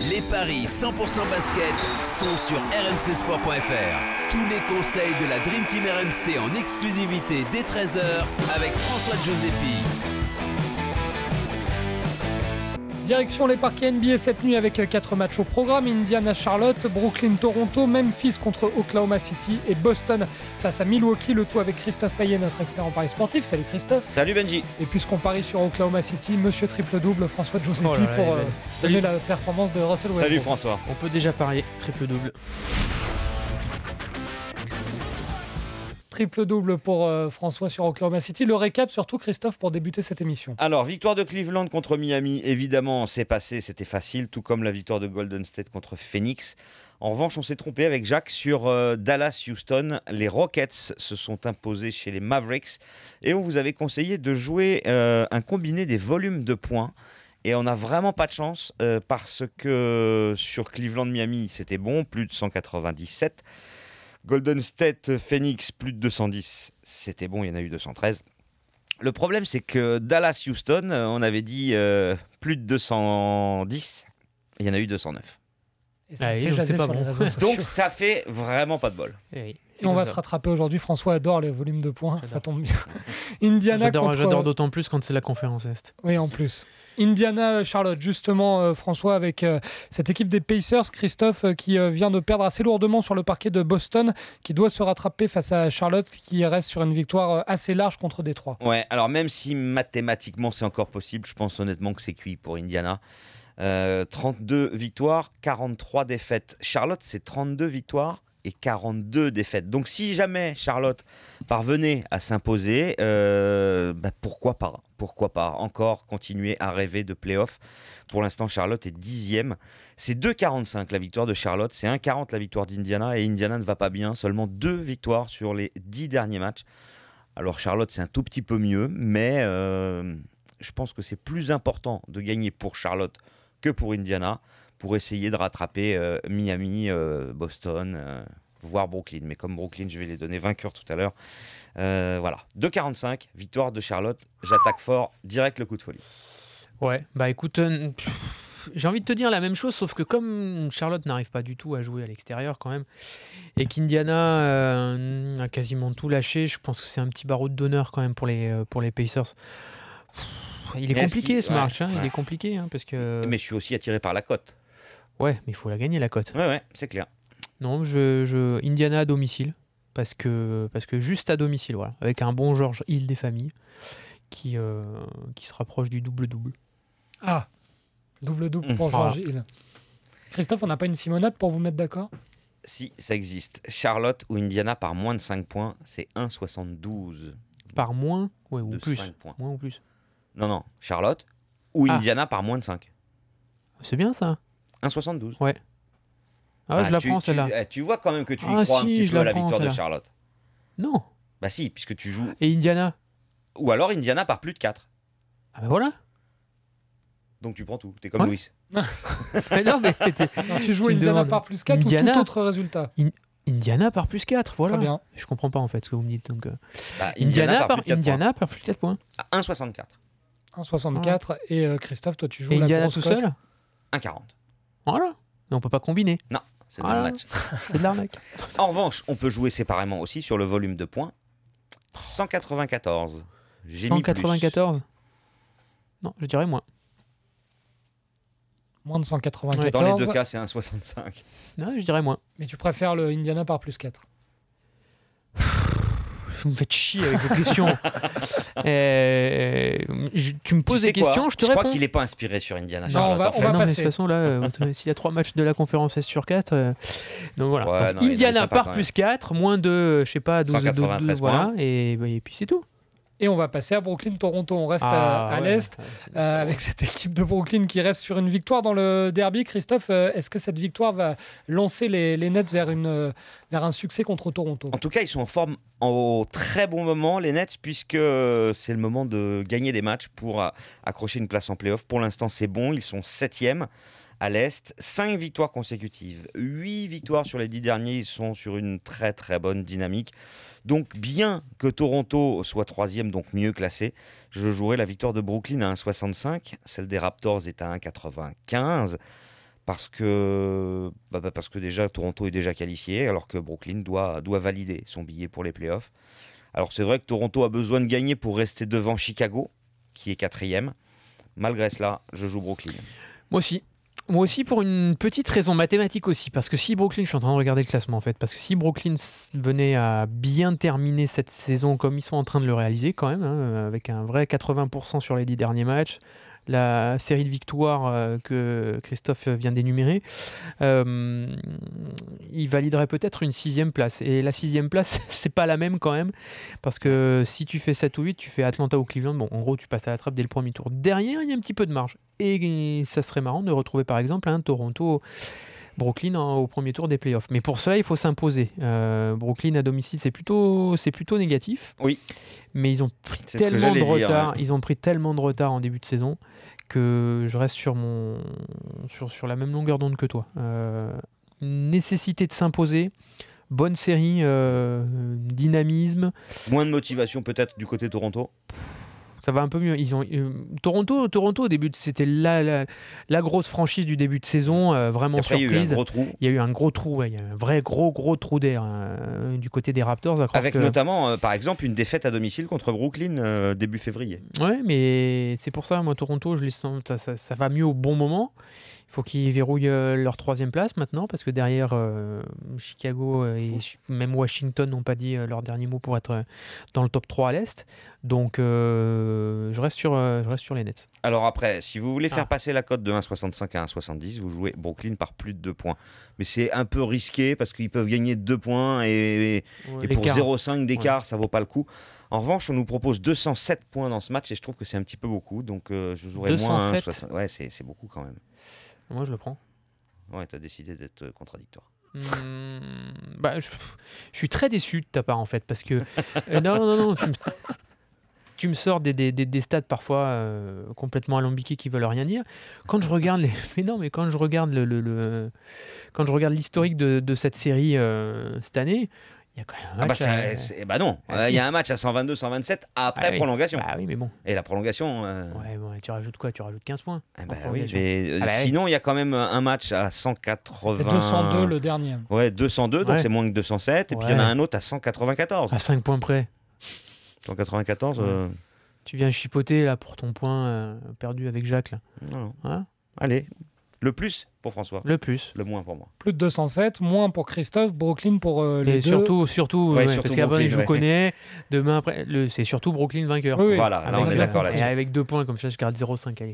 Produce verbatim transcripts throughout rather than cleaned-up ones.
Les paris cent pour cent basket sont sur r m c sport point f r. Tous les conseils de la Dream Team R M C en exclusivité dès treize heures avec François Giuseppi. Direction les parquets N B A cette nuit avec quatre matchs au programme. Indiana, Charlotte, Brooklyn, Toronto, Memphis contre Oklahoma City et Boston face à Milwaukee. Le tout avec Christophe Payet, notre expert en paris sportif. Salut Christophe. Salut Benji. Et puisqu'on parie sur Oklahoma City, monsieur triple-double François Giuseppi oh là là, pour euh, donner la performance de Russell Westbrook. Salut François. On peut déjà parier triple-double. Triple-double pour euh, François sur Oklahoma City. Le récap surtout, Christophe, pour débuter cette émission. Alors, victoire de Cleveland contre Miami, évidemment, c'est passé, c'était facile, tout comme la victoire de Golden State contre Phoenix. En revanche, on s'est trompé avec Jacques sur euh, Dallas-Houston. Les Rockets se sont imposés chez les Mavericks et on vous avait conseillé de jouer euh, un combiné des volumes de points. Et on n'a vraiment pas de chance euh, parce que sur Cleveland-Miami, c'était bon, plus de cent quatre-vingt-dix-sept. Golden State, Phoenix, plus de deux cent dix, c'était bon, il y en a eu deux cent treize. Le problème, c'est que Dallas-Houston, on avait dit euh, plus de deux cent dix, il y en a eu deux cent neuf. Et ça Ah fait oui, donc jaser c'est pas sur les bon. réseaux sociaux. Donc ça fait vraiment pas de bol. Et, oui, Et on va se rattraper aujourd'hui. François adore les volumes de points, J'adore. ça tombe bien. Indiana J'adore, contre... j'adore d'autant plus quand c'est la conférence Est. Oui, en plus. Indiana, Charlotte, justement, euh, François, avec euh, cette équipe des Pacers, Christophe, euh, qui euh, vient de perdre assez lourdement sur le parquet de Boston, qui doit se rattraper face à Charlotte, qui reste sur une victoire euh, assez large contre Détroit. Ouais, alors même si mathématiquement c'est encore possible, je pense honnêtement que c'est cuit pour Indiana. Euh, trente-deux victoires, quarante-trois défaites. Charlotte, c'est trente-deux victoires et quarante-deux défaites. Donc si jamais Charlotte parvenait à s'imposer, euh, bah pourquoi pas Pourquoi pas encore continuer à rêver de play-off. Pour l'instant, Charlotte est dixième. C'est deux virgule quarante-cinq la victoire de Charlotte, c'est un virgule quarante la victoire d'Indiana, et Indiana ne va pas bien, seulement deux victoires sur les dix derniers matchs. Alors Charlotte, c'est un tout petit peu mieux, mais euh, je pense que c'est plus important de gagner pour Charlotte que pour Indiana, pour essayer de rattraper euh, Miami, euh, Boston, euh, voire Brooklyn. Mais comme Brooklyn, je vais les donner vainqueurs tout à l'heure. Euh, voilà, deux virgule quarante-cinq, victoire de Charlotte. J'attaque fort, direct le coup de folie. Ouais, bah écoute, euh, pff, j'ai envie de te dire la même chose, sauf que comme Charlotte n'arrive pas du tout à jouer à l'extérieur quand même, et qu'Indiana euh, a quasiment tout lâché, je pense que c'est un petit barreau d'honneur quand même pour les, euh, pour les Pacers. Pff, il est Mais est-ce compliqué qu'il- ce ouais, match, hein, ouais. il est compliqué, hein, parce que... Mais je suis aussi attiré par la cote. Ouais, mais il faut la gagner la cote. Ouais, ouais, c'est clair. Non, je, je Indiana à domicile, parce que, parce que juste à domicile, voilà, avec un bon George Hill des familles, qui, euh, qui se rapproche du double-double. Ah, double-double pour Voilà. George Hill. Christophe, on n'a pas une Simonade pour vous mettre d'accord ? Si, ça existe. Charlotte ou Indiana par moins de cinq points, c'est un virgule soixante-douze. Par moins, ouais, ou De plus. cinq points. Moins ou plus. Non, non, Charlotte ou Ah. Indiana par moins de cinq. C'est bien ça. un virgule soixante-douze. Ah, Ah, je la tu- prends tu- celle-là. eh, Tu vois quand même que tu y Ah, crois un si, petit je peu la à la prends, victoire de celle-là. Charlotte. Non. Bah si, puisque tu joues. Et Indiana. Ou alors Indiana par plus de quatre. Ah ben voilà. Donc tu prends tout. T'es comme Ouais. Louis. Mais non, mais t'es- Non, tu joues Tu me Indiana demandes. par plus quatre Indiana ou tout autre résultat ? Indiana par plus quatre, voilà. Très bien. Je comprends pas en fait ce que vous me dites. Donc, euh, Bah, Indiana, par, plus de quatre Indiana par plus quatre points. points. À un virgule soixante-quatre. un virgule soixante-quatre. Et euh, Christophe, toi, tu joues Et la Indiana grosse tout cote. seul. un virgule quarante. Voilà. Mais on peut pas combiner. Non, c'est le Ah. même match. C'est de l'arnaque. En revanche, on peut jouer séparément aussi sur le volume de points. cent quatre-vingt-quatorze. J'ai mis plus. cent quatre-vingt-quatorze. Non, je dirais moins. Moins de cent Dans quatre-vingt-quatorze. les deux cas, c'est un virgule soixante-cinq. Non, je dirais moins. Mais tu préfères le Indiana par plus quatre. Vous me faites chier avec vos questions. Euh, je- tu me poses Tu sais des quoi questions, je te Je réponds. crois qu'il n'est pas inspiré sur Indiana. Non, Charlotte, on va- en fait. on va non, mais de passer. toute façon, là, euh, s'il y a trois matchs de la conférence S sur quatre, euh, donc voilà. Ouais, Donc, non, il est Indiana sympa par quand plus quatre, moins de, euh, je sais pas, douze, cent quatre-vingt-treize douze, voilà, points. et, bah, et puis c'est tout. Et on va passer à Brooklyn-Toronto. On reste Ah, à, à ouais, l'Est ouais, c'est- euh, avec cette équipe de Brooklyn qui reste sur une victoire dans le derby. Christophe, euh, est-ce que cette victoire va lancer les, les Nets vers, une, euh, vers un succès contre Toronto ? En tout cas, ils sont en forme au très bon moment, les Nets, puisque c'est le moment de gagner des matchs pour euh, accrocher une place en play-off. Pour l'instant, c'est bon. Ils sont septième à l'Est. cinq victoires consécutives. huit victoires sur les dix derniers. Ils sont sur une très très bonne dynamique. Donc, bien que Toronto soit troisième, donc mieux classé, je jouerai la victoire de Brooklyn à un virgule soixante-cinq. Celle des Raptors est à un virgule quatre-vingt-quinze. parce que, bah, bah, parce que déjà Toronto est déjà qualifié, alors que Brooklyn doit, doit valider son billet pour les playoffs. Alors c'est vrai que Toronto a besoin de gagner pour rester devant Chicago, qui est quatrième. Malgré cela, je joue Brooklyn. Moi aussi. Moi aussi pour une petite raison mathématique aussi, parce que si Brooklyn, je suis en train de regarder le classement en fait, parce que si Brooklyn venait à bien terminer cette saison comme ils sont en train de le réaliser quand même, hein, avec un vrai quatre-vingts pour cent sur les dix derniers matchs, la série de victoires euh, que Christophe vient d'énumérer, euh, il validerait peut-être une sixième place. Et la sixième place, c'est pas la même quand même, parce que si tu fais sept ou huit, tu fais Atlanta ou Cleveland, bon, en gros, tu passes à la trappe dès le premier tour. Derrière, il y a un petit peu de marge. Et ça serait marrant de retrouver par exemple un Toronto... Brooklyn hein, au premier tour des playoffs. Mais pour cela, il faut s'imposer. Euh, Brooklyn à domicile, c'est plutôt, c'est plutôt négatif. Oui. Mais ils ont pris C'est ce que tellement de j'allais dire, retard. ouais. Ils ont pris tellement de retard en début de saison que je reste sur mon sur, sur la même longueur d'onde que toi. Euh, nécessité de s'imposer. Bonne série, euh, dynamisme. Moins de motivation peut-être du côté Toronto. Ça va un peu mieux. Ils ont euh, Toronto, Toronto au début, c'était la, la, la grosse franchise du début de saison, euh, vraiment Après, surprise. il y a eu un gros trou. Il y a eu un gros trou, ouais, il y a un vrai gros gros trou d'air euh, du côté des Raptors. À croire Avec que... notamment, euh, par exemple, une défaite à domicile contre Brooklyn euh, début février. Ouais, mais c'est pour ça, moi, Toronto, je les sens, ça, ça, ça va mieux au bon moment. Il faut qu'ils verrouillent euh, leur troisième place maintenant, parce que derrière, euh, Chicago euh, et même Washington n'ont pas dit euh, leur dernier mot pour être euh, dans le top trois à l'Est. Donc, euh, je, reste sur, euh, je reste sur les Nets. Alors après, si vous voulez faire Ah. passer la cote de un virgule soixante-cinq à un virgule soixante-dix, vous jouez Brooklyn par plus de deux points. Mais c'est un peu risqué parce qu'ils peuvent gagner deux points et, et, et pour L'écart. zéro virgule cinq d'écart, ça vaut pas le coup. En revanche, on nous propose deux cent sept points dans ce match et je trouve que c'est un petit peu beaucoup. Donc euh, je jouerai moins deux cent sept. un soixante. Ouais, c'est c'est beaucoup quand même. Moi, je le prends. Ouais, t'as décidé d'être euh, contradictoire. Hmm, bah, je, je suis très déçu de ta part en fait parce que euh, non non non tu me, tu me sors des, des, des, des stats parfois euh, complètement alambiqués qui veulent rien dire. Quand je regarde les mais non mais quand je regarde le, le, le- quand je regarde l'historique de, de cette série euh, cette année, il y a quand même un Ah bah, match. c'est- à- c'est- bah non, Ah, il si. y a un match à cent vingt-deux cent vingt-sept après Ah oui. prolongation. Bah oui mais bon. Et la prolongation, euh, Ouais, bon, tu rajoutes quoi? Tu rajoutes quinze points. ah en bah oui, prolongation. mais euh, Ah bah oui. sinon il y a quand même un match à cent quatre-vingts. C'était deux cent deux le dernier. Ouais, deux cent deux, donc Ouais. c'est moins que deux cent sept. Et puis il y en a Ouais. un autre à cent quatre-vingt-quatorze. À cinq points près. cent quatre-vingt-quatorze, Ouais. euh, Tu viens chipoter là pour ton point euh, perdu avec Jacques là. non, non. Hein Allez, le plus pour François, Le plus. le moins pour moi. Plus de deux cent sept, moins pour Christophe, Brooklyn pour euh, les Et deux. surtout, surtout, Ouais, ouais, surtout parce qu'après Brooklyn, je vous ouais. connais. Demain après, le, c'est surtout Brooklyn vainqueur. Oui, oui. Voilà, là Avec on est deux- d'accord Et là-dessus. avec deux points, comme ça, je garde zéro virgule cinq. Allez.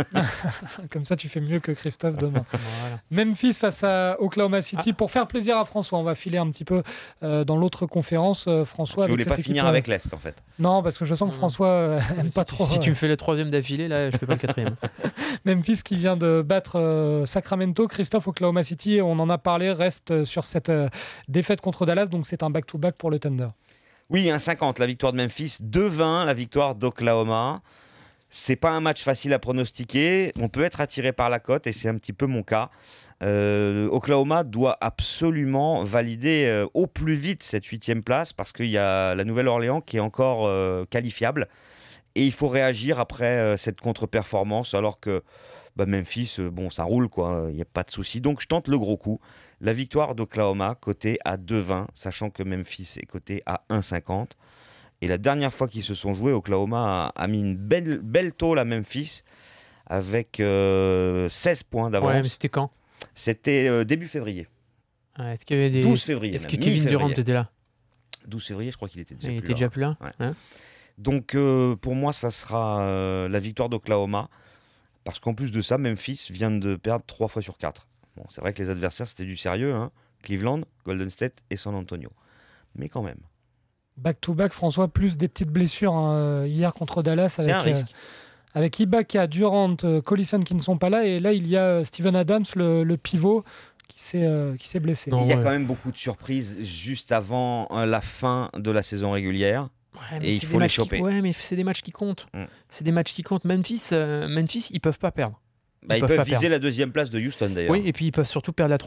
Comme ça, tu fais mieux que Christophe demain. Voilà. Memphis face à Oklahoma City. Pour faire plaisir à François, on va filer un petit peu euh, dans l'autre conférence. euh, François, Tu avec voulais cette pas équipe, finir euh, avec l'Est en fait. Non, parce que je sens que Non, non. François euh, aime pas si, trop. si euh, tu me fais le troisième d'affilée, là, je fais pas le quatrième. Memphis qui vient de battre euh, Sacramento. Christophe, Oklahoma City, on en a parlé, reste euh, sur cette euh, défaite contre Dallas. Donc c'est un back-to-back pour le Thunder. Oui, un virgule cinquante la victoire de Memphis, deux virgule vingt la victoire d'Oklahoma. C'est pas un match facile à pronostiquer. On peut être attiré par la cote et c'est un petit peu mon cas. Euh, Oklahoma doit absolument valider euh, au plus vite cette huitième place parce qu'il y a la Nouvelle-Orléans qui est encore euh, qualifiable et il faut réagir après euh, cette contre-performance alors que bah, Memphis, euh, bon, ça roule quoi, il n'y a pas de souci. Donc je tente le gros coup. La victoire d'Oklahoma cotée à deux virgule vingt, sachant que Memphis est coté à un virgule cinquante. Et la dernière fois qu'ils se sont joués, Oklahoma a, a mis une belle, belle tôle à Memphis avec euh, seize points d'avance. Ouais, mais c'était quand? C'était euh, début février. Ouais, Est-ce qu'il y avait des... douze février. Est-ce que même, Kevin mi-février. Durant était là? douze février, je crois qu'il était déjà Il plus était là. déjà plus là. Ouais. Hein Donc euh, pour moi, ça sera euh, la victoire d'Oklahoma. Parce qu'en plus de ça, Memphis vient de perdre trois fois sur quatre. Bon, c'est vrai que les adversaires, c'était du sérieux. Hein. Cleveland, Golden State et San Antonio. Mais quand même. Back-to-back, François, plus des petites blessures hein, hier contre Dallas C'est avec, un risque. euh, avec Ibaka, Durant, euh, Collison qui ne sont pas là. Et là, il y a euh, Steven Adams, le, le pivot, qui s'est euh, qui s'est blessé. Non. Il y a ouais. quand même beaucoup de surprises juste avant euh, la fin de la saison régulière. Ouais, mais Et il c'est faut des les matchs qui- choper. Ouais, mais c'est des matchs qui comptent. Mm. C'est des matchs qui comptent. Memphis, euh, Memphis, ils peuvent pas perdre. Bah, ils peuvent peuvent pas viser perdre. la deuxième place de Houston d'ailleurs. Oui, et puis ils peuvent surtout perdre la troisième.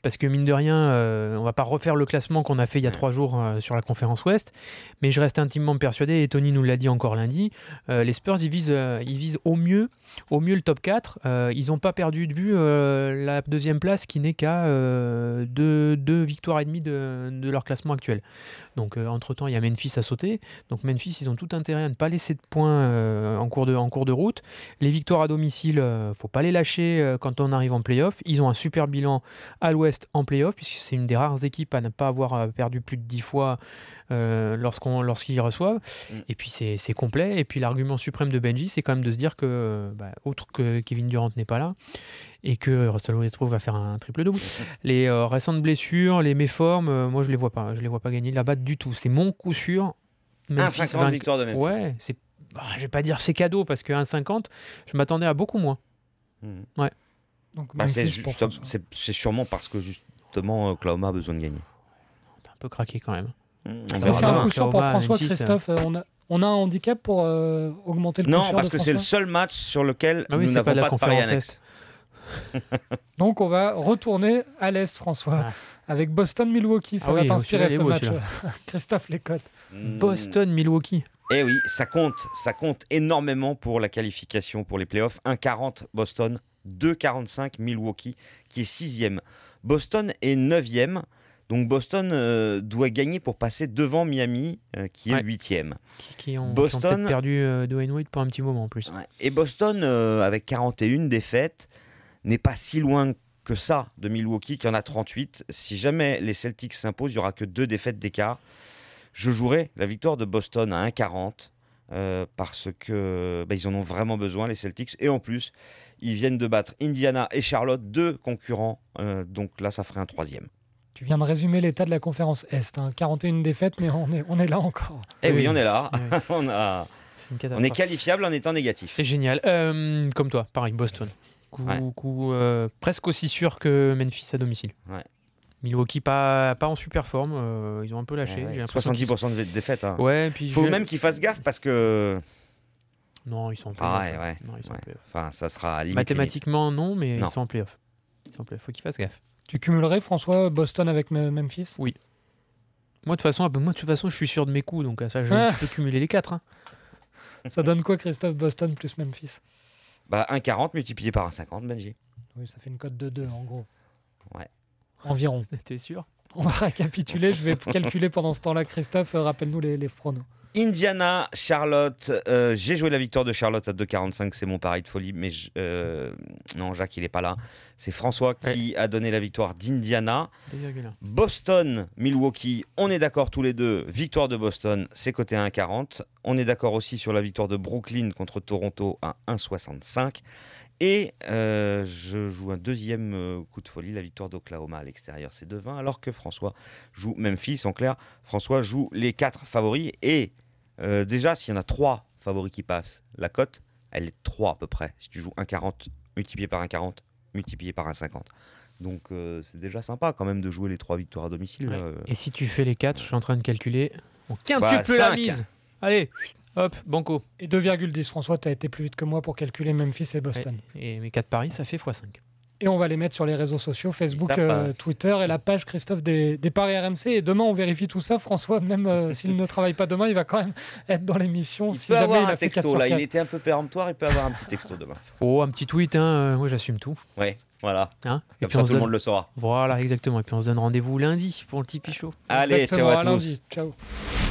parce que mine de rien, euh, on va pas refaire le classement qu'on a fait il y a trois jours euh, sur la conférence Ouest, mais je reste intimement persuadé, et Tony nous l'a dit encore lundi, euh, les Spurs ils visent, euh, ils visent au mieux, au mieux le top quatre. Euh, ils n'ont pas perdu de vue euh, la deuxième place qui n'est qu'à euh, deux, deux victoires et demie de, de leur classement actuel. Donc euh, entre temps il y a Memphis à sauter, donc Memphis ils ont tout intérêt à ne pas laisser de points euh, en, cours de, en cours de route. Les victoires à domicile, euh, faut pas les lâcher euh, quand on arrive en play-off. Ils ont un super bilan à l'Ouest en play-off, puisque c'est une des rares équipes à ne pas avoir euh, perdu plus de dix fois euh, lorsqu'on, lorsqu'ils reçoivent. Mm. Et puis c'est, c'est complet. Et puis l'argument suprême de Benji, c'est quand même de se dire que, euh, bah, autre que Kevin Durant n'est pas là, et que Russell Westbrook va faire un triple-double. Les euh, récentes blessures, les méformes, euh, moi je les vois pas. Je les vois pas gagner là-bas du tout. C'est mon coup sûr. un cinquante victoire de Memphis. Ouais, c'est... Bah, je vais pas dire c'est cadeau, parce qu'un cinquante, je m'attendais à beaucoup moins. Mmh. Ouais. Donc, bah, c'est, juste, c'est, c'est sûrement parce que justement Oklahoma a besoin de gagner. T'es un peu craqué quand même. Mmh, c'est, c'est un coup sûr pour François. Christophe, euh, on, a, on a un handicap pour euh, augmenter le coup non, sûr parce de que François. c'est le seul match sur lequel ah oui, nous n'avons pas de, pas de pari annexe. Donc on va retourner à l'Est, François, ah. avec Boston-Milwaukee. Ça ah va oui, t'inspirer ce match. Christophe Lécotte. Mmh. Boston-Milwaukee. Eh oui, ça compte, ça compte énormément pour la qualification pour les playoffs. un quarante Boston, deux quarante-cinq Milwaukee, qui est sixième. Boston est neuvième, donc Boston euh, doit gagner pour passer devant Miami, euh, qui est huitième. Ouais. Qui, qui, ont, Boston, qui ont peut-être perdu euh, Dwayne Wade pour un petit moment en plus. Ouais. Et Boston, euh, avec quarante et une défaites, n'est pas si loin que ça de Milwaukee, qui en a trente-huit. Si jamais les Celtics s'imposent, il n'y aura que deux défaites d'écart. Je jouerai la victoire de Boston à un quarante euh, parce que bah, ils en ont vraiment besoin, les Celtics. Et en plus, ils viennent de battre Indiana et Charlotte, deux concurrents. Euh, donc là, ça ferait un troisième. Tu viens de résumer l'état de la conférence Est. Hein. quarante et une défaites, mais on est, on est là encore. Eh oui, oui on est là. Oui. on, a, c'est on est qualifiable en étant négatif. C'est génial. Euh, comme toi, pareil, Boston. Coup, ouais. coup, euh, presque aussi sûr que Memphis à domicile. Ouais. Milwaukee pas, pas en super forme, euh, ils ont un peu lâché. Ouais, ouais. J'ai soixante-dix pour cent de défaites. Hein. Ouais, puis faut je... même qu'ils fassent gaffe parce que. Non, ils sont en play-off. Ah ouais, ouais. Non, ils sont ouais. en play-off. Enfin, ça sera limite. Mathématiquement, non, mais non. ils sont en play-off. Ils sont en play-off. Faut qu'ils fassent gaffe. Tu cumulerais, François, Boston avec Memphis ? Oui. Moi, de toute façon, moi, de toute façon, je suis sûr de mes coups, donc ça, je, ah. tu peux cumuler les quatre. Hein. Ça donne quoi, Christophe, Boston plus Memphis ? Bah, un quarante multiplié par un cinquante, Benji. Oui, ça fait une cote de deux, en gros. Ouais. Environ. T'es sûr ? On va récapituler, je vais calculer pendant ce temps-là. Christophe, euh, rappelle-nous les, les pronos. Indiana, Charlotte. Euh, j'ai joué la victoire de Charlotte à deux quarante-cinq, c'est mon pari de folie. Mais je, euh, non, Jacques, il n'est pas là. C'est François qui ouais. a donné la victoire d'Indiana. Boston, Milwaukee, on est d'accord tous les deux. Victoire de Boston, c'est coté à un quarante. On est d'accord aussi sur la victoire de Brooklyn contre Toronto à un soixante-cinq. Et euh, je joue un deuxième euh, coup de folie, la victoire d'Oklahoma à l'extérieur, c'est deux vingt, alors que François joue Memphis. En clair, François joue les quatre favoris. Et euh, déjà, s'il y en a trois favoris qui passent, la cote, elle est trois à peu près. Si tu joues un quarante multiplié par un quarante, multiplié par un cinquante. Donc euh, c'est déjà sympa quand même de jouer les trois victoires à domicile. Ouais. Euh... Et si tu fais les quatre, je suis en train de calculer, on quintuple bah, la mise. Allez, hop, banco. Et deux virgule dix, François, tu as été plus vite que moi pour calculer Memphis et Boston. Et, et mes quatre paris, ça fait fois cinq. Et on va les mettre sur les réseaux sociaux, Facebook, euh, Twitter et la page Christophe des, des paris R M C. Et demain, on vérifie tout ça. François, même euh, s'il ne travaille pas demain, il va quand même être dans l'émission. Il si peut jamais avoir il a un fait texto, là. Il était un peu péremptoire, il peut avoir un petit texto demain. Oh, un petit tweet, hein. Moi j'assume tout. Ouais, voilà. Hein Comme ça, tout donne... le monde le saura. Voilà, exactement. Et puis on se donne rendez-vous lundi pour le Tipeee Show. Allez, exactement, ciao à, à tous. Lundi. Ciao.